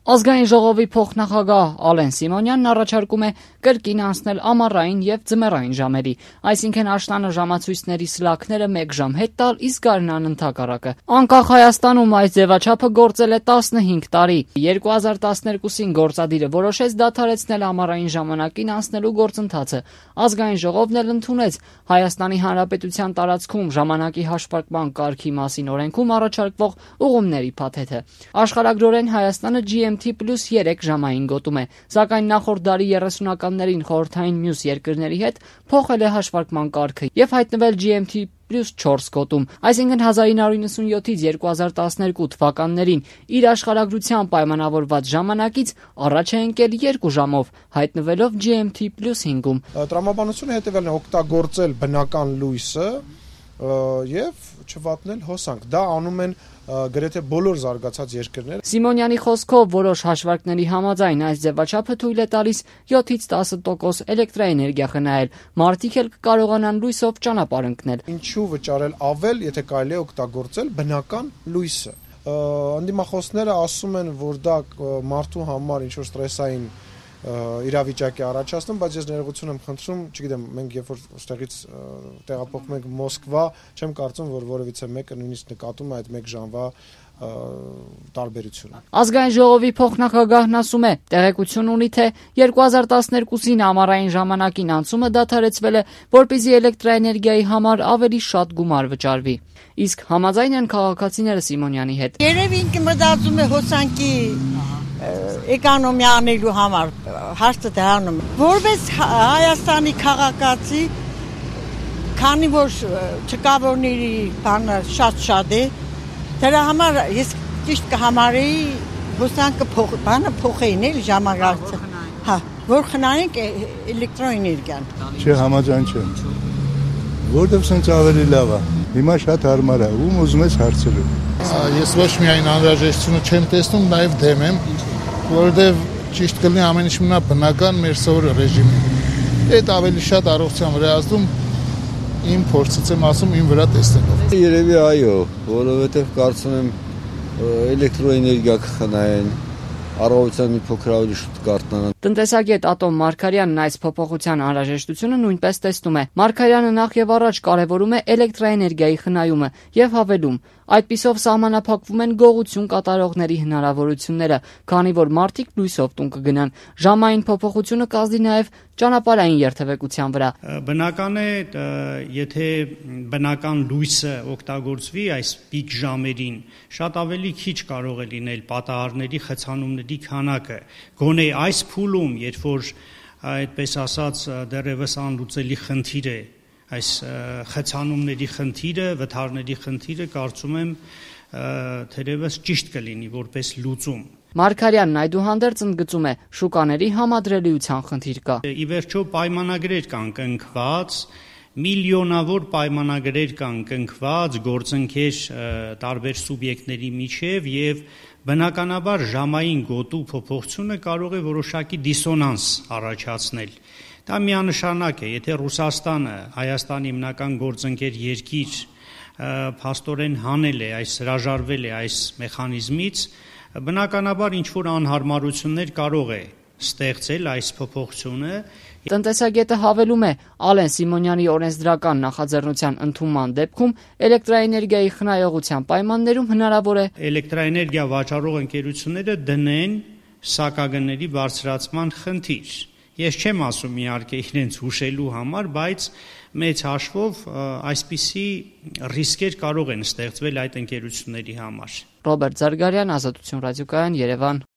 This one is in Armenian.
Ազգային ժողովի փոխնախագահ Ալեն Սիմոնյանն առաջարկում է կրկին անցնել ամառային եւ ձմեռային ժամերի, այսինքն աշնանը ժամացույցների սլաքները 1 ժամ հետ տալ, իսկ գարնան ընդհակառակը։ Անկախ Հայաստանում այս ձևաչափը գործել է 15 տարի։ 2012-ին գործադիրը որոշեց դադարեցնել ամառային ժամանակին անցնելու գործընթացը։ Ազգային ժողովն էլ ընդունեց Հայաստանի Հանրապետության տարածքում ժամանակի հաշվարկման կարգի մասին օրենքում առաջարկվող ուղումների փաթեթը։ Աշխարհագրորեն Հայաստանը GMT+3 ժամային գոտում է, սակայն նախորդ դարի 30-ականներին խորհրդային մյուս երկրների հետ փոխել է հաշվարկման կարգը եւ հայտնվել GMT+4 գոտում, այսինքն 1997-ից 2012 թվականներին իր աշխարհագրության պայմանավորված ժամանակից առաջ է ընկել 2 ժամով, հայտնվելով GMT+5-ում։ Տրամաբանությունը հետևելն է օգտագործել բնական լույսը եւ չվատնել հոսանք։ Դա անում են գրեթե բոլոր զարգացած երկրները։ Սիմոնյանի խոսքով որոշ հաշվարկների համաձայն այս ձևաչափը թույլ է տալիս 7-ից 10% էլեկտրաէներգիա խնայել։ Մարդիկ էլ կկարողանան լույսով ճանապարհ ընկնել։ Ինչու վճարել ավել, եթե կարելի է օգտագործել բնական լույսը։ Անդիմախոսները ասում են, որ դա մարդու համար ինչ-որ ստրեսային իրավիճակ է առաջացնում, բայց ես ներողություն եմ խնդրում, չգիտեմ, մենք երբ որ ստեղից տեղափոխվում ենք Մոսկվա, չեմ կարծում, որ որևիցե մեկը նույնիսկ նկատում է այդ 1 ժամվա տարբերությունը։ Ազգային ժողովի փոխնախագահն ասում է, տեղեկություն ունի, թե 2012-ին ամառային ժամանակին անցումը դադարեցվել է, որպեսզի էլեկտրաէներգիայի համար ավելի շատ գումար վճարվի։ Իսկ համաձայն են քաղաքացիները Սիմոնյանի հետ։ Երևի ինքը մտածում է հոսանքի էկոնոմիա անելու համար, հարցը դրանում է։ Որպես Հայաստանի քաղաքացի, քանի որ չկավորների բանը շատ է, դրա համար ես ճիշտ կհամարեի հոսանքը փոխեին էլ ժամանակը։ Հա, որ խնայենք էլեկտրոէներգիան։ Չէ, համաձայն չեմ։ Որտեվ սենց ավելի լավ է։ Հիմա շատ հարմար է, ում ուզում ես հարցրու։ Ես ոչ միայն անհրաժեշտությունը չեմ տեսնում, նաև դեմ եմ, որովհետև ճիշտ կլինի ամեն ինչ մնա բնական մեր սովոր ռեժիմին։ Այդ ավելի շատ առողջության վրա ազդում իմ փորձից եմ ասում իմ վրա տեսնելով։ Երևի այո, որովհետև կարծում եմ էլեկտրոէներգիա կխնայեն, առողջության մի փոքր ավելի շուտ կարթնանան։ Տնտեսագետ Ատոմ Մարգարյանն այս փոփոխության անհրաժեշտությունը նույնպես տեսնում է։ Մարգարյանը նախ եւ առաջ կարևորում է էլեկտրաէներգիայի խնայումը եւ հավելում. այդպիսով սահմանափակվում են գողություն կատարողների հնարավորությունները, քանի որ մարդիկ լույսով տուն կգնան։ Ժամային փոփոխությունը կազդի նաեւ ճանապարհային երթևեկության վրա։ Բնական է, եթե բնական լույսը օգտագործվի այս պիկ ժամերին, շատ ավելի քիչ կարող է լինել պատահարների խցանումների քանակը։ Գոնե այս փուլում, երբ որ այդպես ասած դեռևս անլուծելի խնդիր է, այս խցանումների խնդիրը, վթարների խնդիրը կարծում եմ թերևս ճիշտ կլինի որպես լուծում։ Մարգարյանն այդուհանդերձ ընդգծում է, շուկաների համադրելիության խնդիր կա։ Ի վերջո պայմանագրեր կան կնքված, միլիոնավոր պայմանագրեր կան կնքված գործընկեր տարբեր սուբյեկտների միջև եւ բնականաբար ժամային գոտու փոփոխությունը կարող է որոշակի դիսոնանս առաջացնել։ Դա միանշանակ է, եթե Ռուսաստանը Հայաստանի հիմնական գործընկեր երկիր փաստորեն հանել է, հրաժարվել է այս մեխանիզմից, բնականաբար ինչ որ անհարմարություններ կարող է ստեղծել այս փոփոխությունը։ Տնտեսագետը հավելում է, Ալեն Սիմոնյանի օրենսդրական նախաձեռնության ընդունման դեպքում էլեկտրաէներգիայի խնայողության պայմաններում հնարավոր է էլեկտրաէներգիա վաճառող ընկերությունները դնեն սակագների բարձրացման խնդիր։ Ես չեմ ասում իհարկե իրենց հուշելու համար, բայց մեծ հաշվով այսպիսի ռիսկեր կարող են ստեղծվել այդ ընկերությունների համար։ Ռոբերտ Զարգարյան, Ազատություն ռադիոկայան, Երևան։